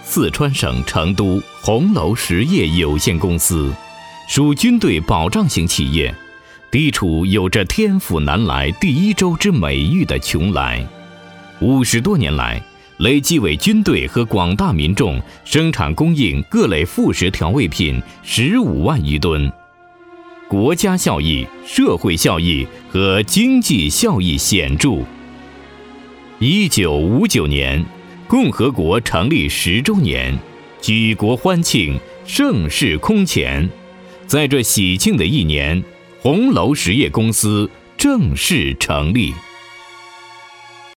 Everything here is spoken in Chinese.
四川省成都红楼实业有限公司，属军队保障型企业，地处有着天府南来第一州之美誉的邛崃，50多年来累计为军队和广大民众生产供应各类副食调味品15万余吨，国家效益、社会效益和经济效益显著。1959年，共和国成立10周年，举国欢庆，盛世空前。在这喜庆的一年，红楼实业公司正式成立。